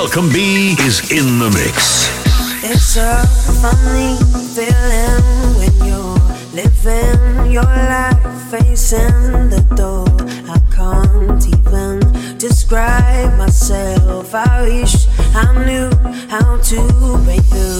Malcolm B is in the mix. It's a funny feeling when you're living your life facing the door. I can't even describe myself. I wish I knew how to break through.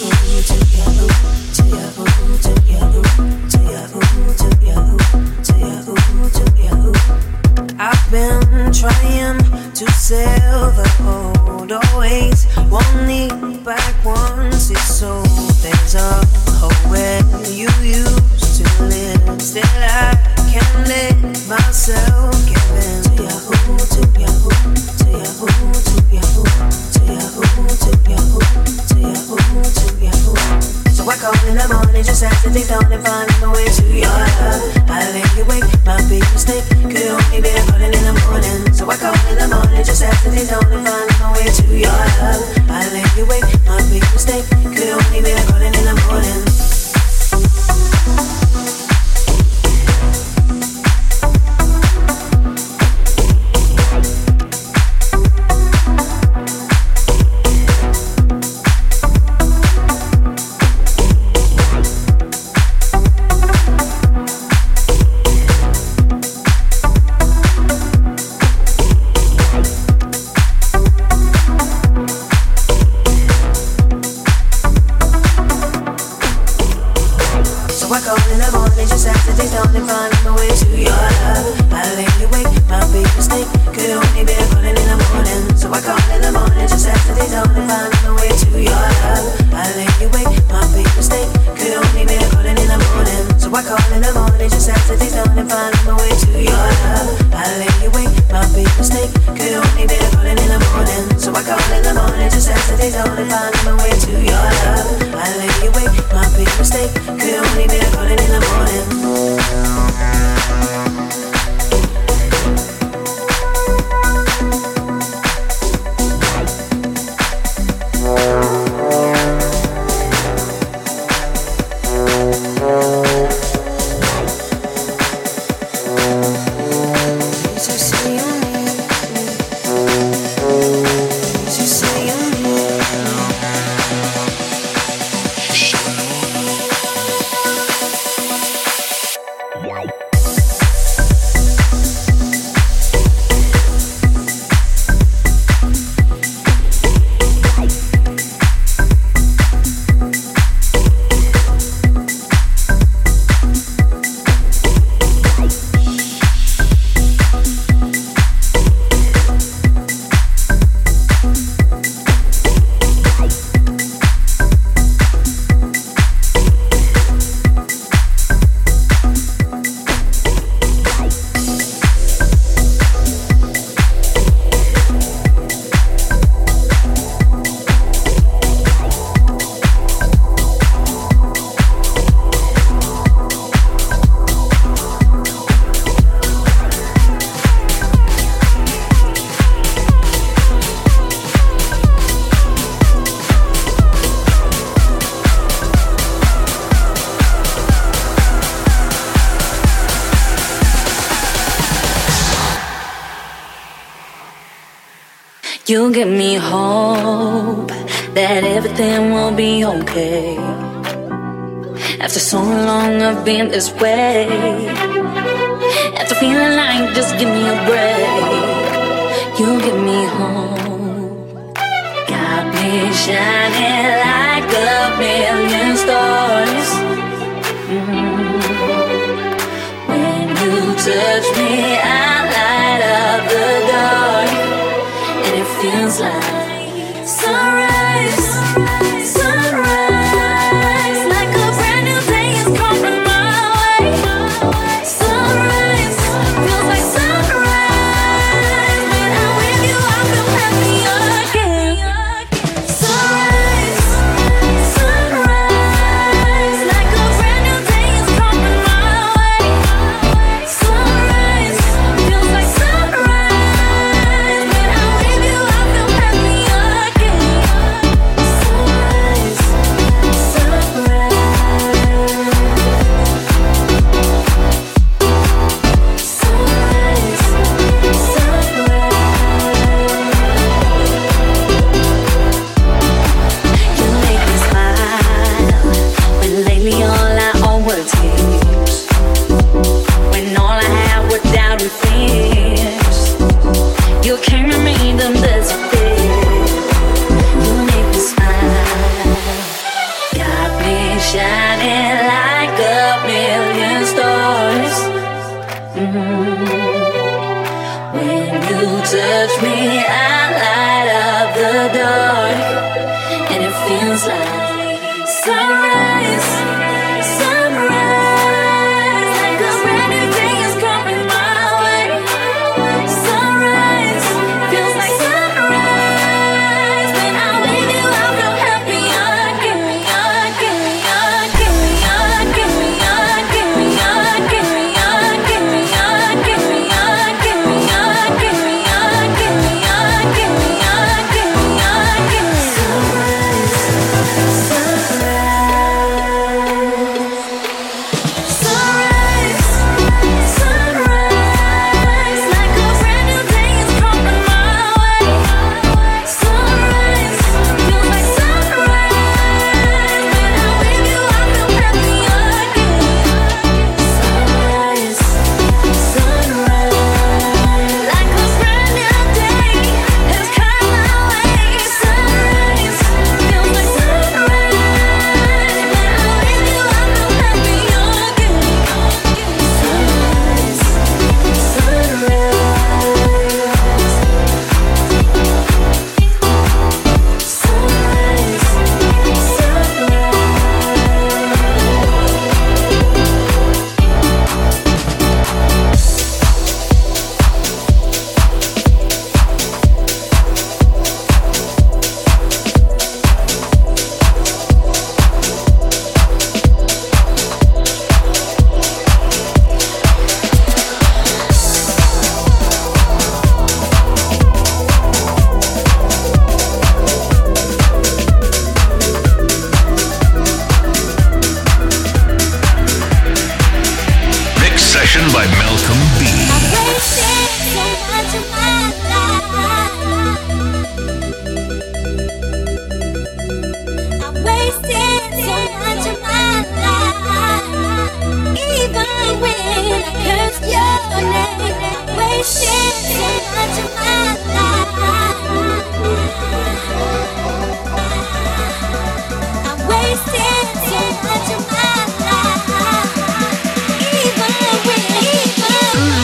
I've been trying to sail the boat, always won't need back once it's sold. There's a hole where you used to live, still I can't let myself give in. To Yahoo, to Yahoo, to Yahoo, to Yahoo, to Yahoo, to Yahoo, to Yahoo, to Yahoo. So I call in the morning just after they dawn and find my way to your love. I lay awake, my big mistake could only be calling in the morning. So I call in the morning just after they dawn and find my way to your love. I lay awake, my big mistake could only be calling in the morning. You give me hope that everything will be okay. After so long I've been this way, after feeling like just give me a break. You give me hope, got me shining like a million stars. When you touch me I light up the dark, and it feels like sunrise, sunrise, like a brand new day is coming my way. Sunrise, feels like sunrise. When I'm with you, I feel happy again. Sunrise, sunrise, like a brand new day is coming my way. Sunrise, feels like sunrise. When I'm with you, I feel happy When you touch me, I light up the dark, and it feels like sunrise, sunrise, like a brand new day is coming my way. Sunrise, feels like sunrise. When I'm with you, I feel happier. Give me on, give me on, give me on, give me on, give me on, give me on, give me on, give me on, give me on, give me on, give me on, give me on, give me on, give me sunrise, sunrise, sunrise, like a brand new day is coming my way. Sunrise, feels like sunrise. When I'm with you, I feel happier again. Sunrise, sunrise, like a brand new day has come my way. Sunrise, feels like sunrise. When I'm with you, I feel happier again. Sunrise, Mix session by Malcolm B. I've wasted so much of my life. Even when I cursed your name, I wasted so much of my life. I wasted so much of my life. Even when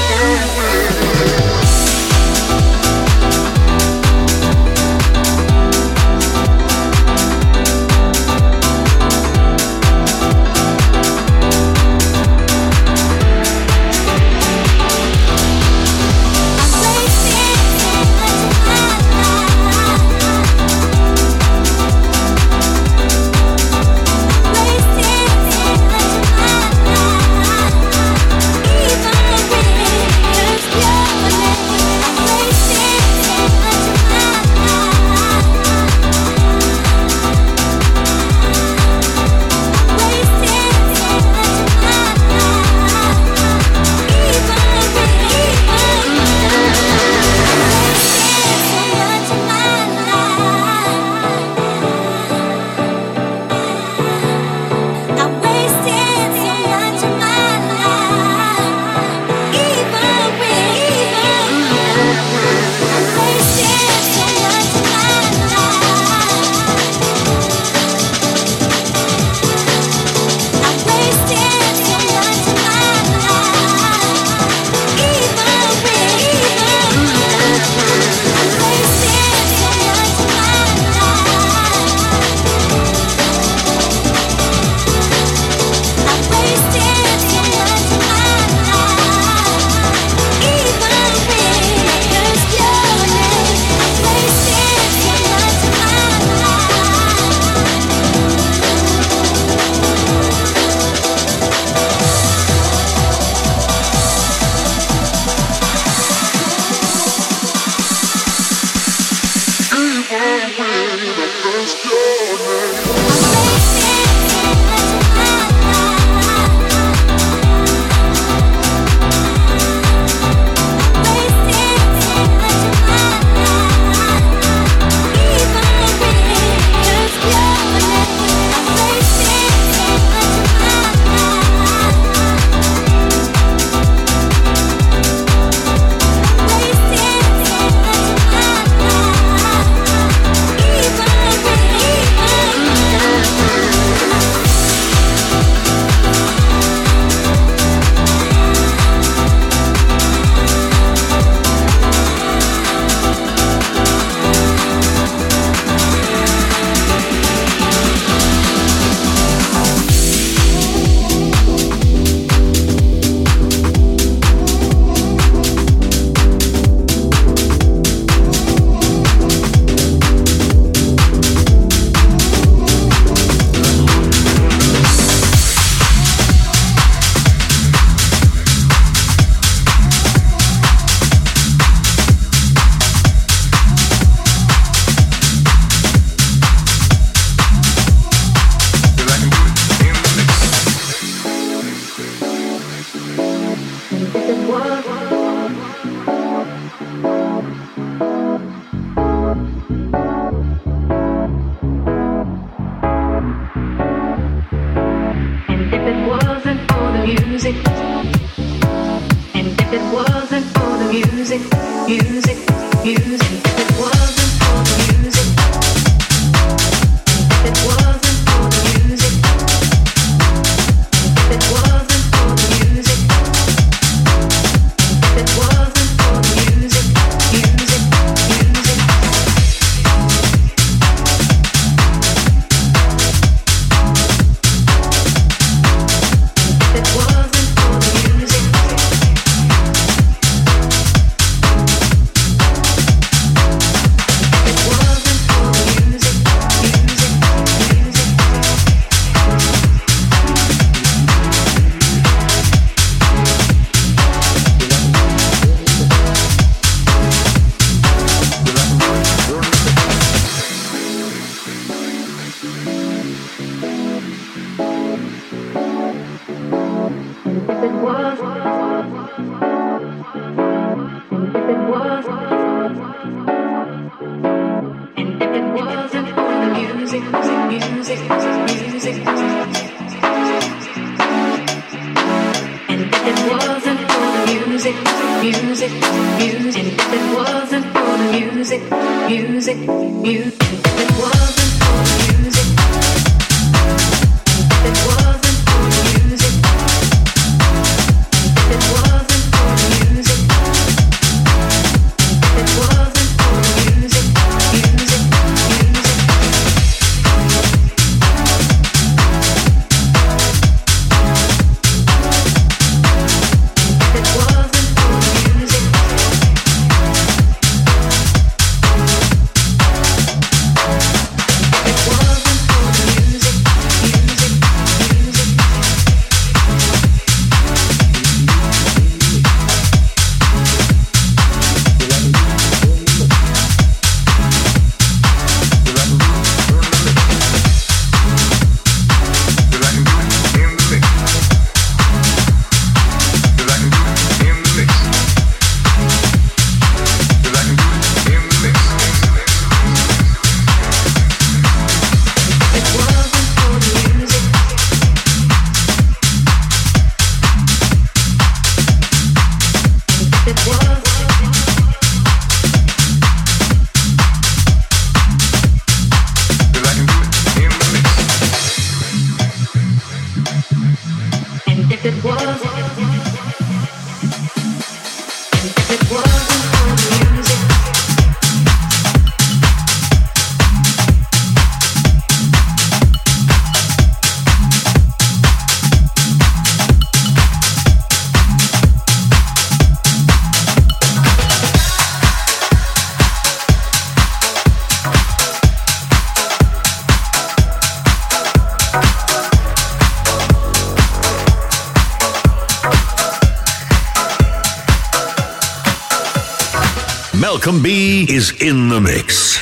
Malcolm B is in the mix.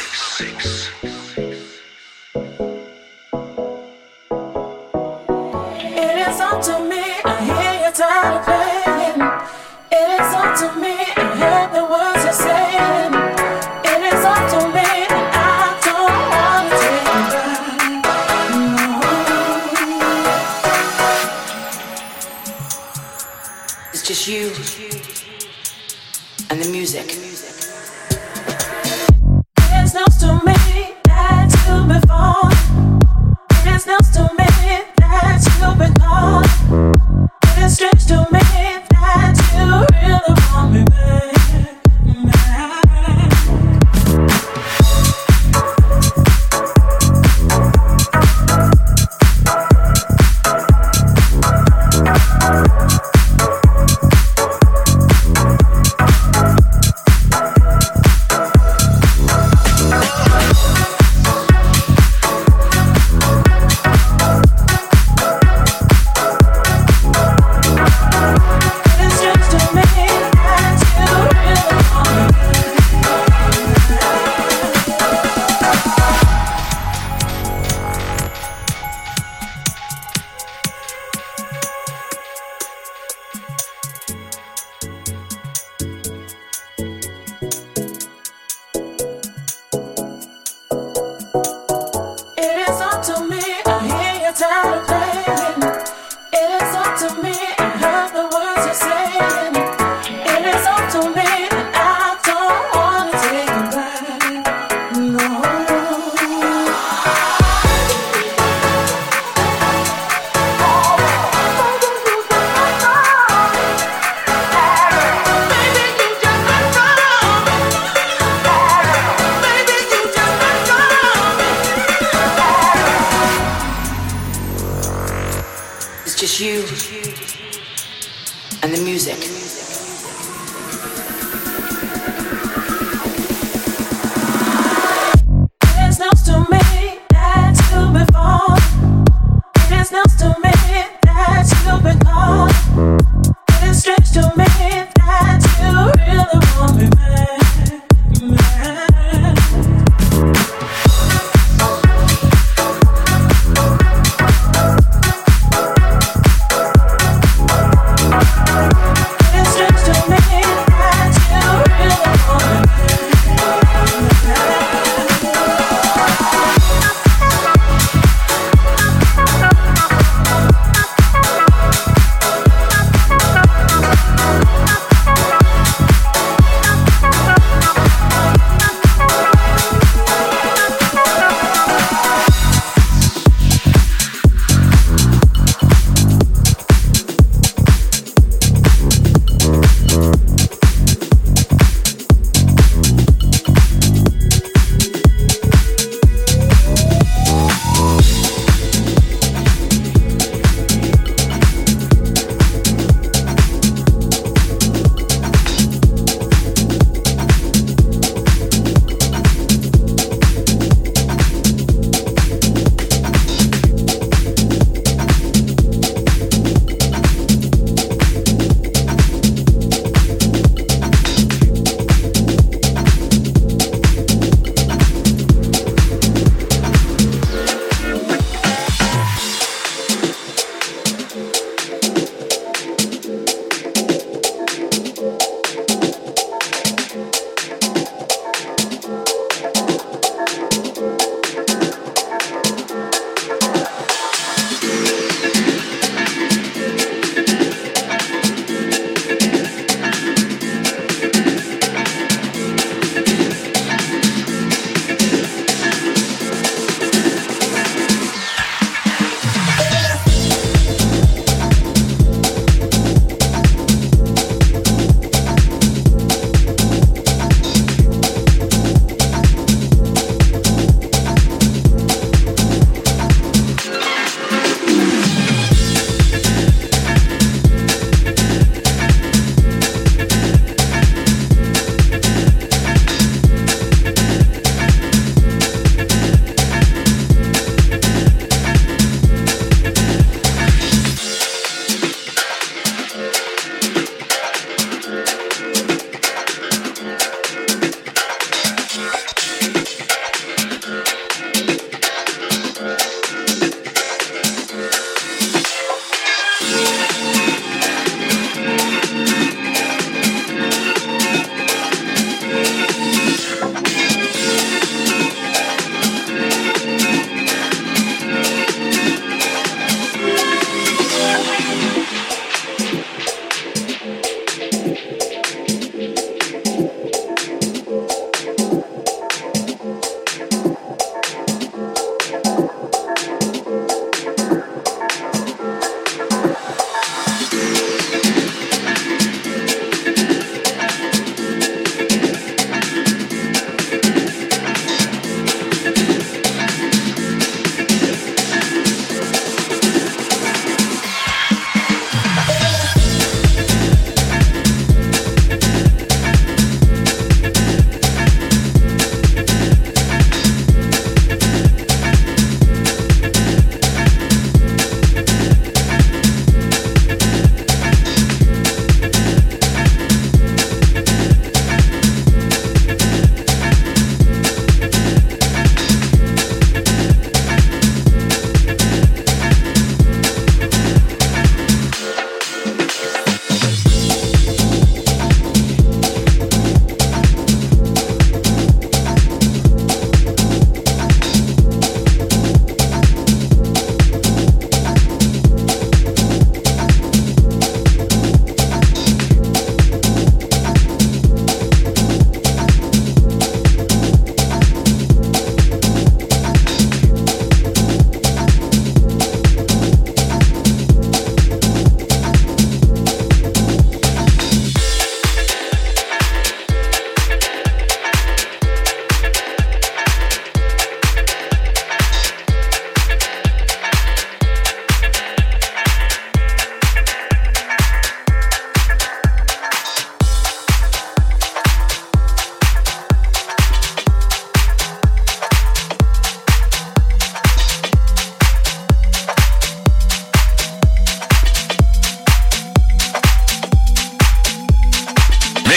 It is up to me, I hear your time playing. It is up to me, I hear the words you're saying. It is up to me, and I don't want to take it back. No. It's just you and the music. It's news to me that you've been falling. It's news to me that you've been calling. It's strange to me that you really want me back. just you and the music. It is news to me that you've been falling. It is news to me that you've been calling. It is strange to me that you really want me back.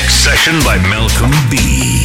Mix session by Malcolm B.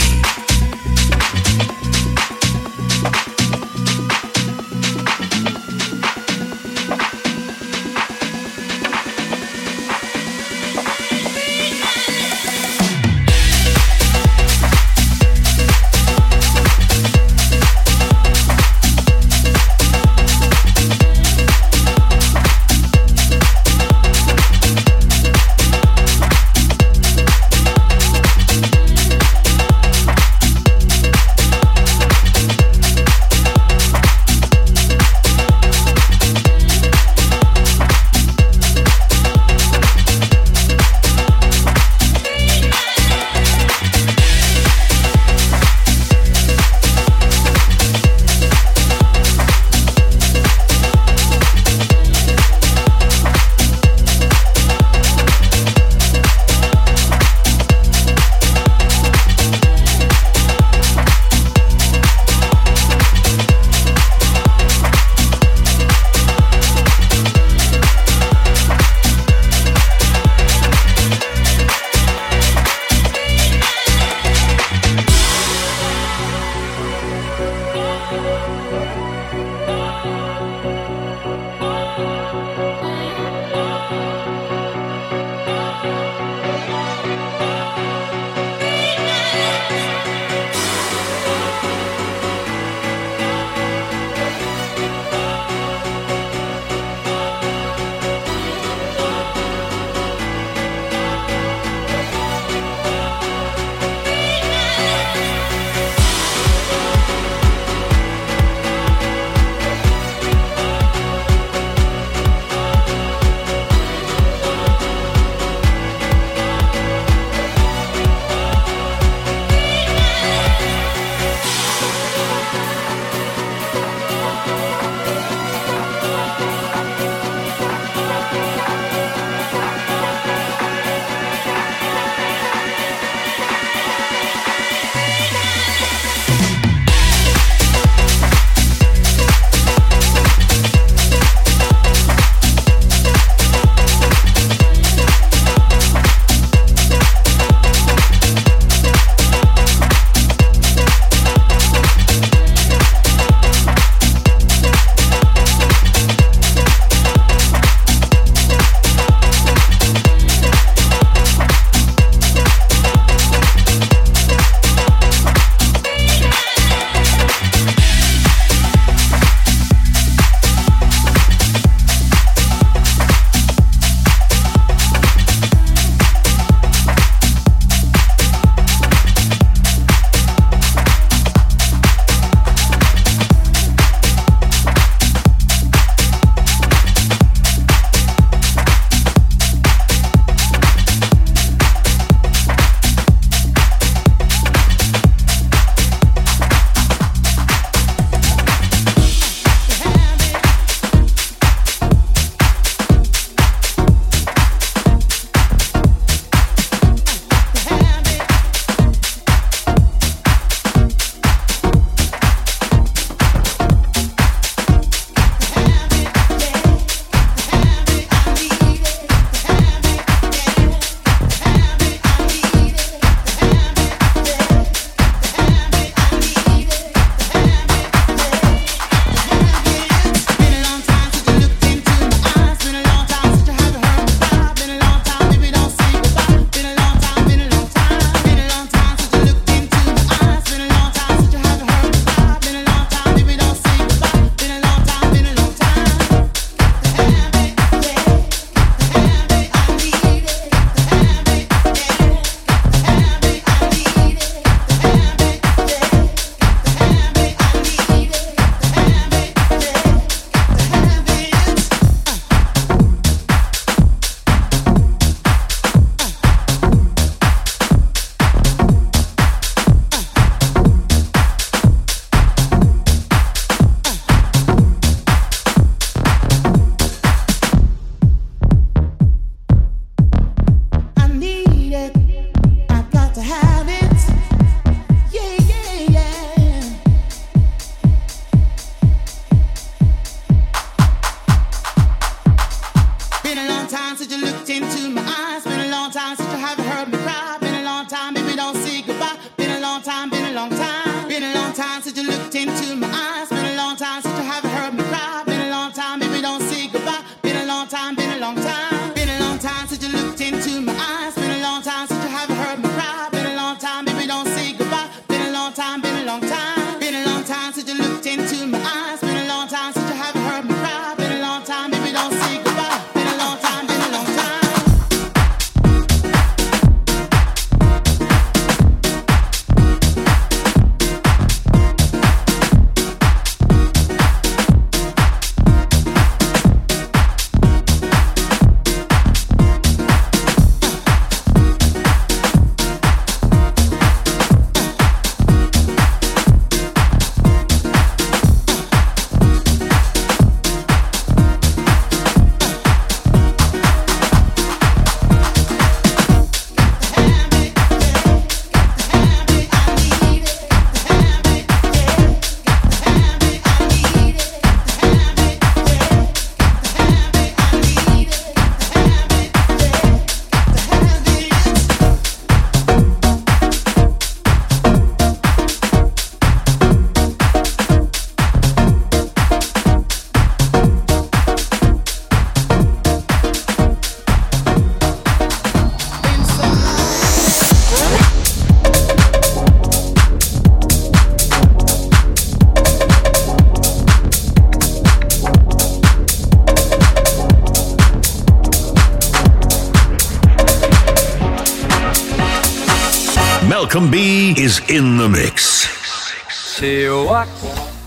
Malcolm B is in the mix. She walks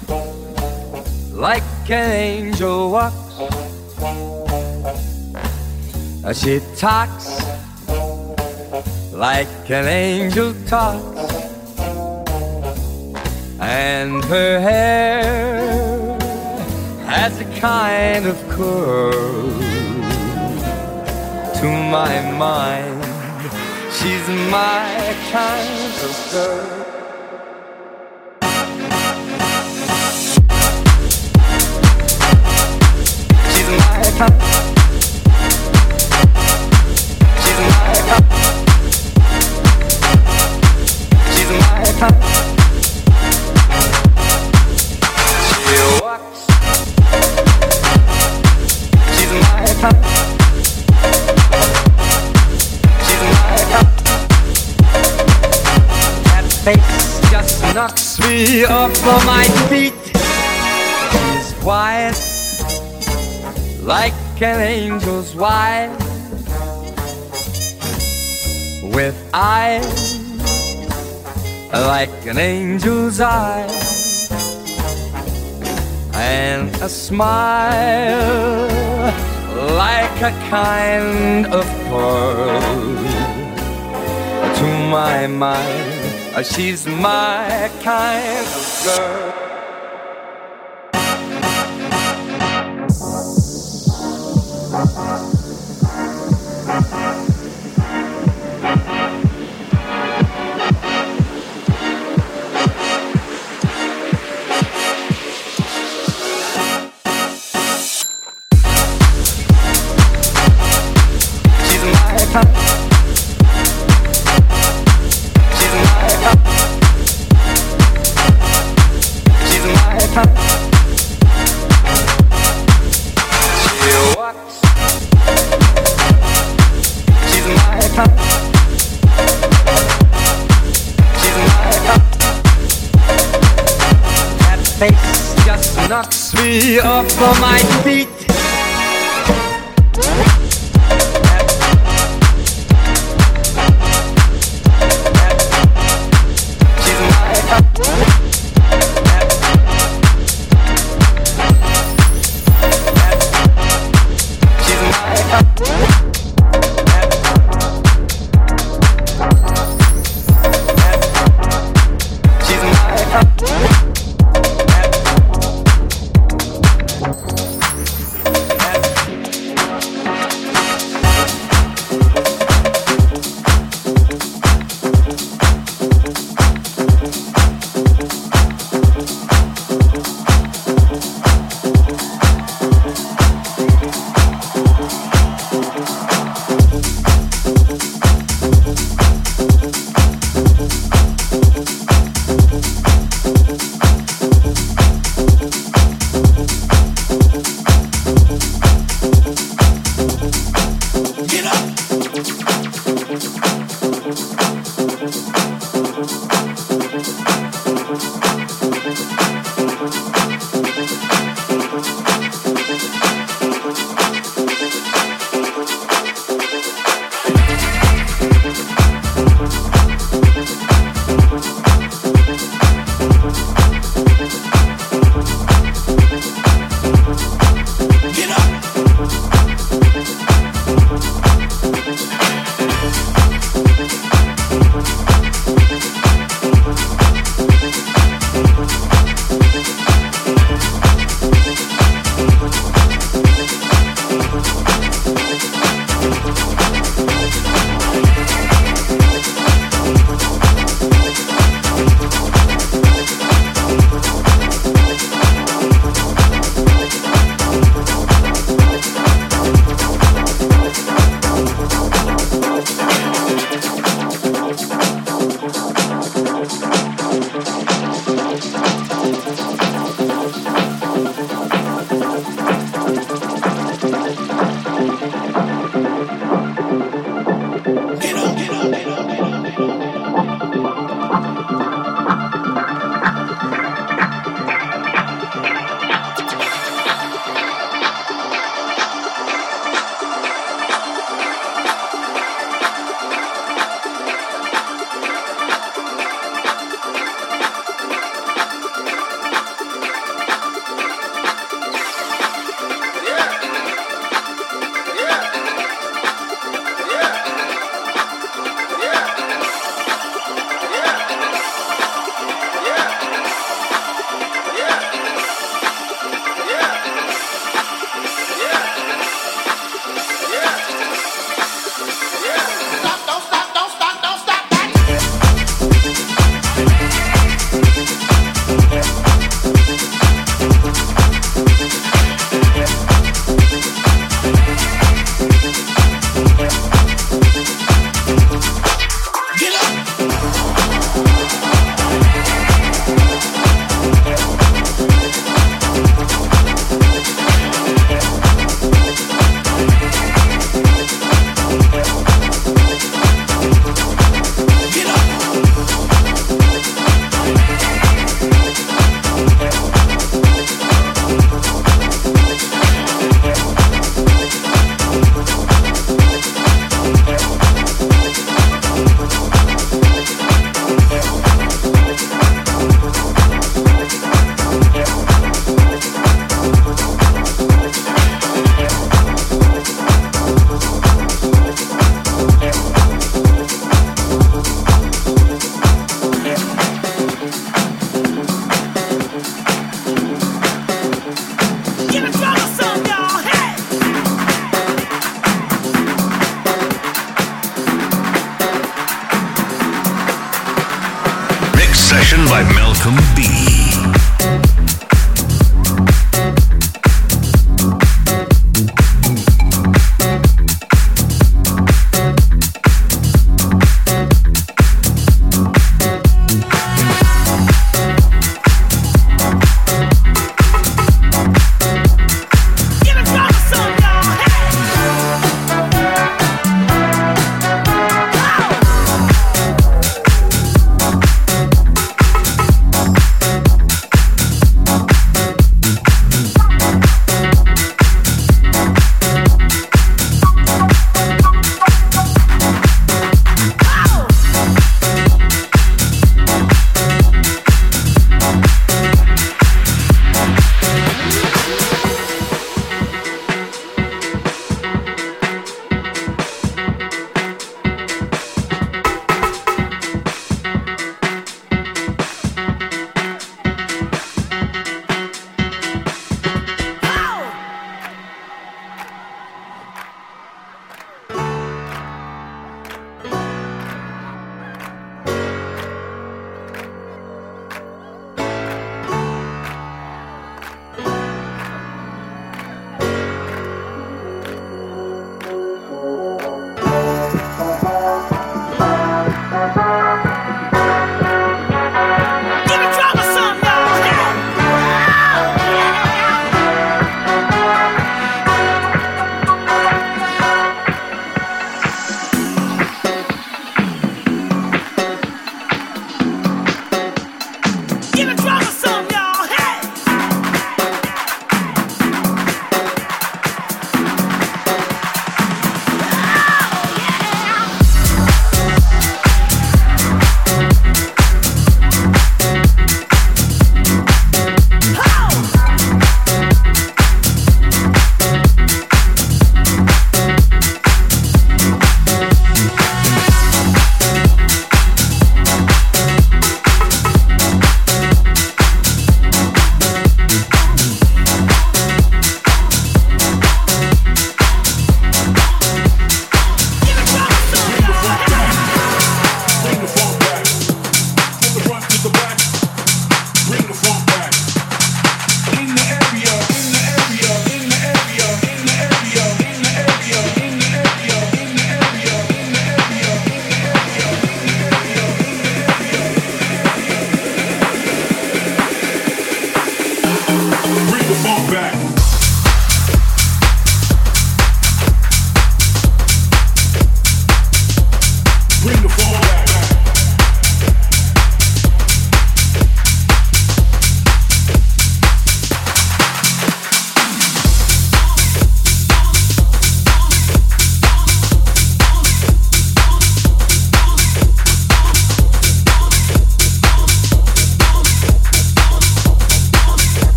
like an angel walks. She talks like an angel talks. And her hair has a kind of curl. To my mind, she's my kind of girl. She's my kind. She's my kind. She's my kind. She walks. She's my kind. Face just knocks me off of my feet. She's white, like an angel's white, with eyes like an angel's eyes, and a smile like a kind of pearl. To my mind, she's my kind of girl. She's my kind. She walks. She's my kind. She's my kind. That face just knocks me off of my feet. She's my kind. session by Malcolm B.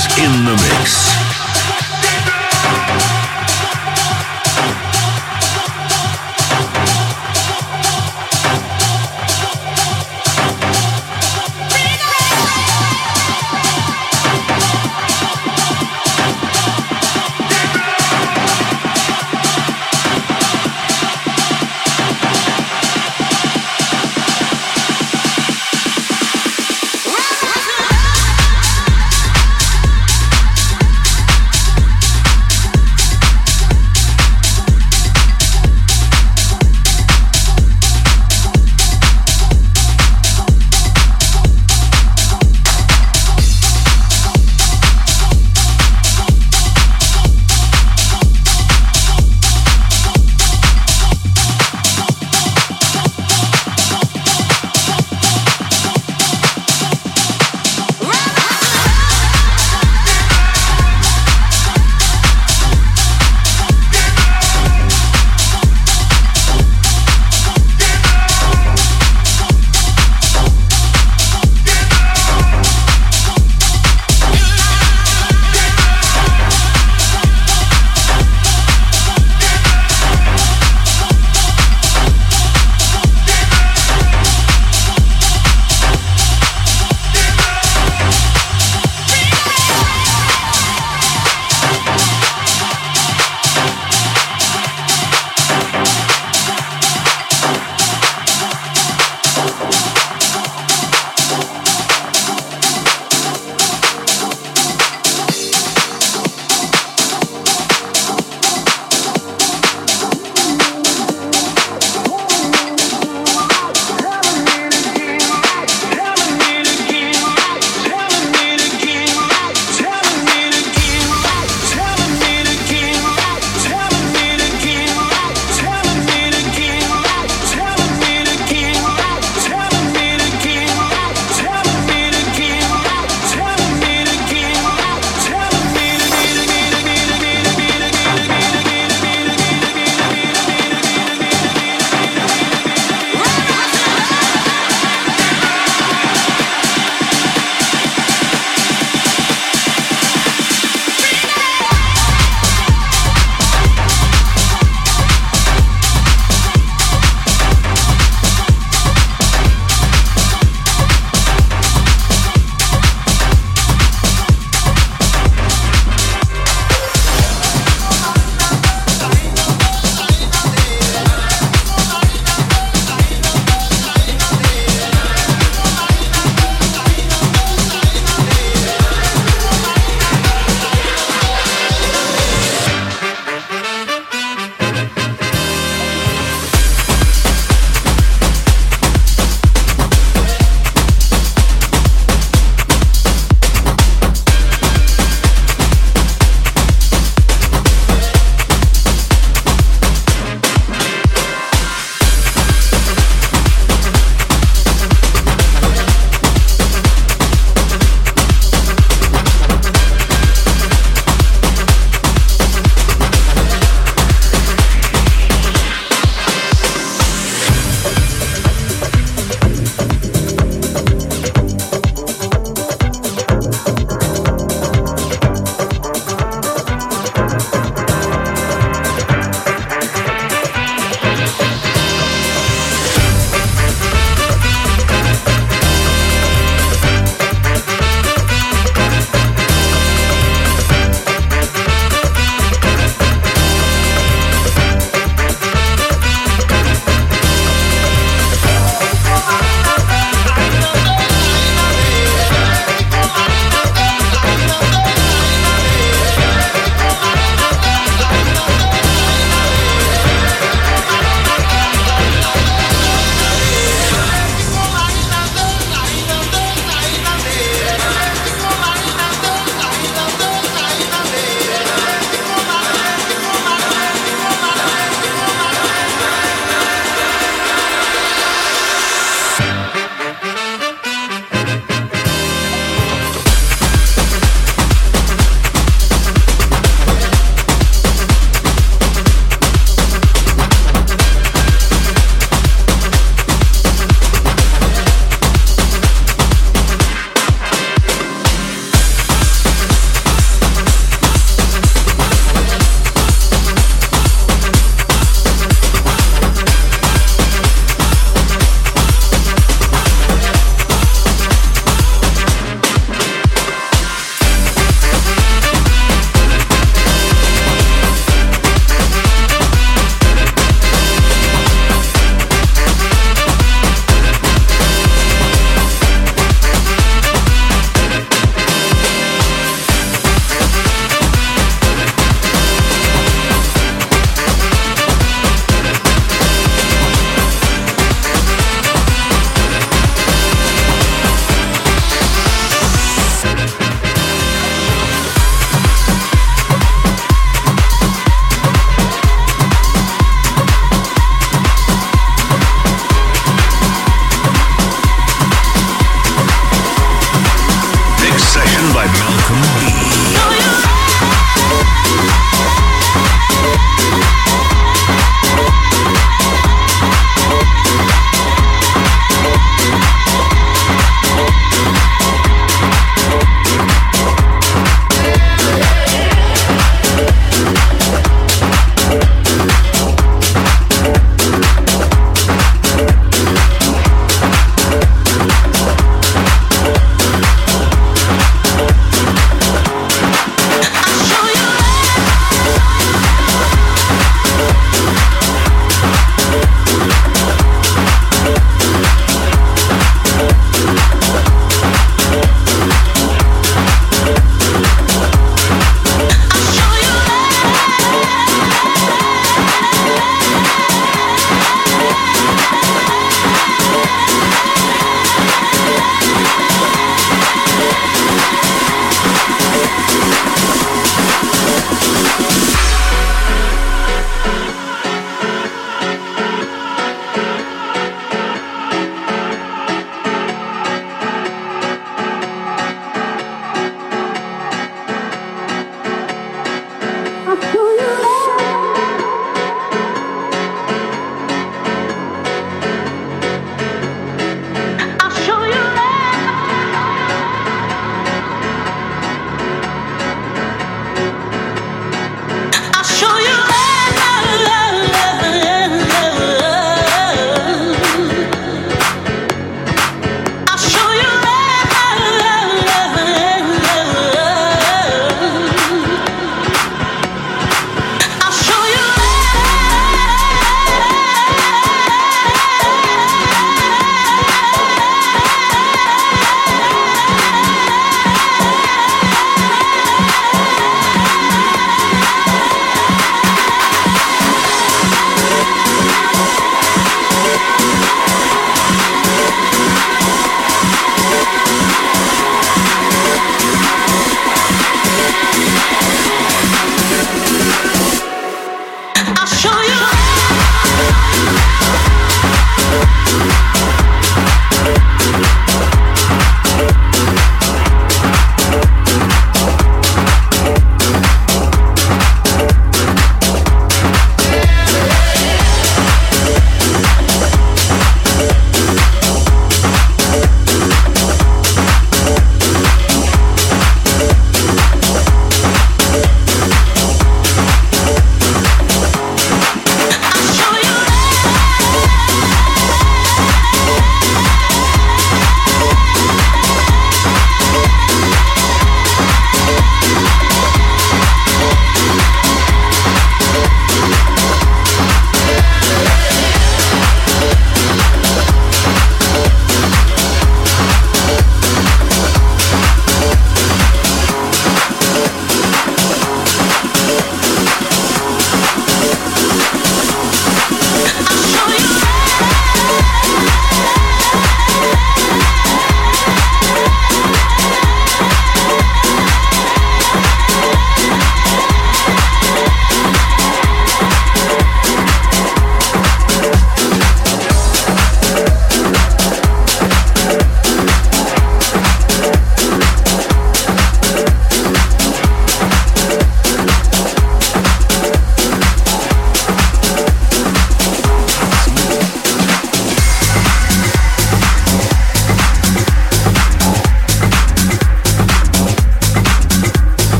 is in the mix.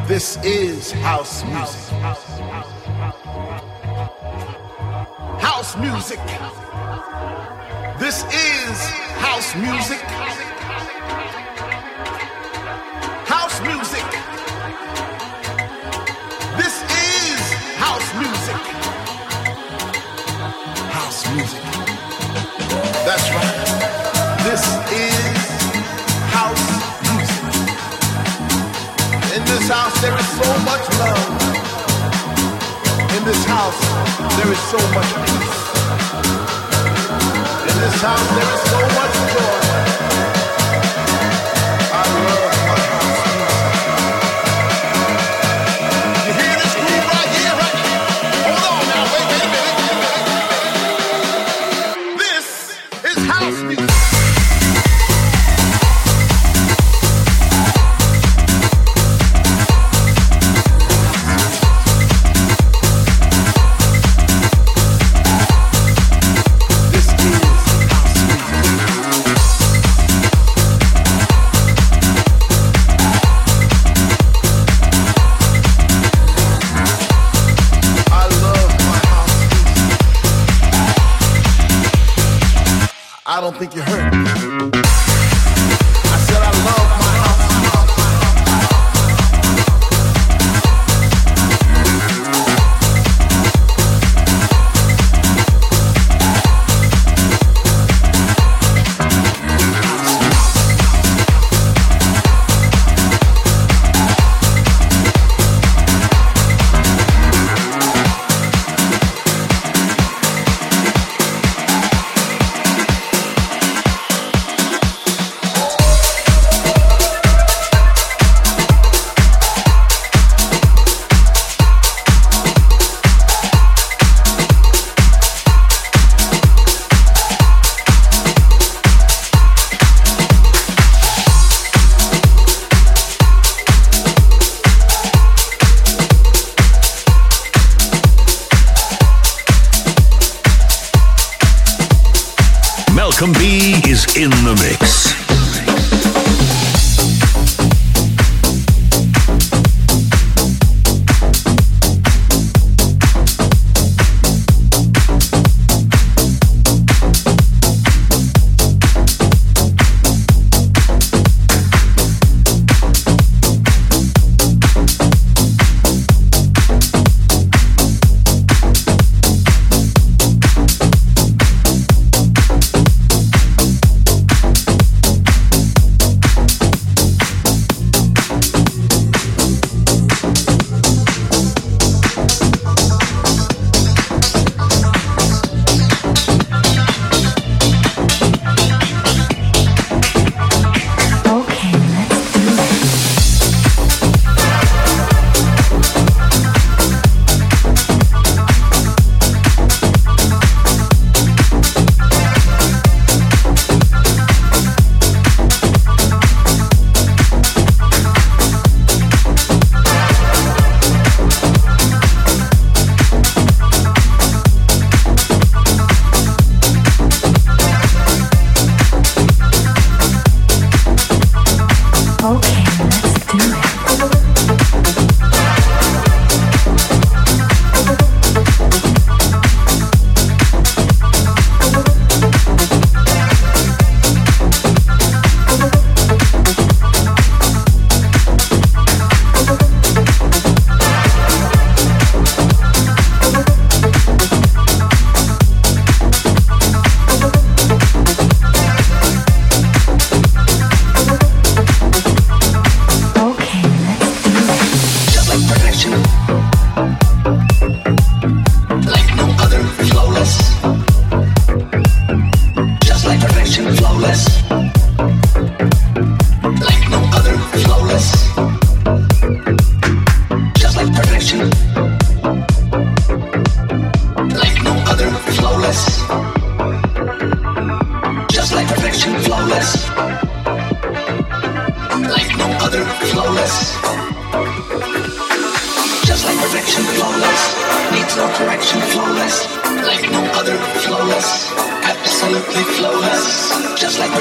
This is house music. House music. This is house music. House music. This is house music. House music. That's right. This is house music. In this house there is so much love. In this house there is so much peace. In this house there is so much joy. I love my house music. You hear this groove right here? Hold on now, wait a minute. This is house music. I don't think you heard me. I said I love my house. Malcolm B is in the mix.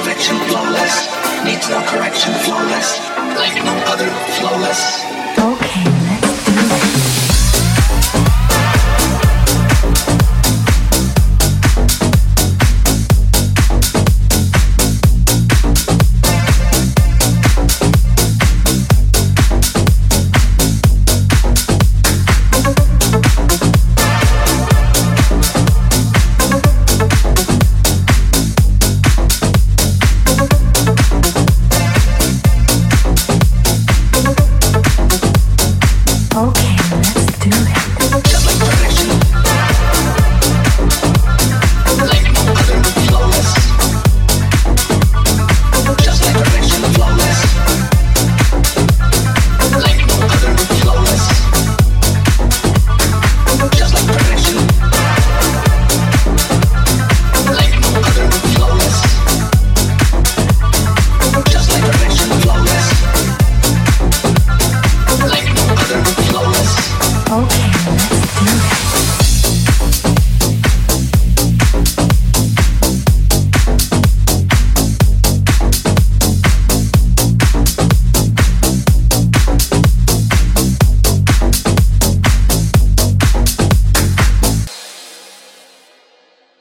Okay. Okay, let's do it.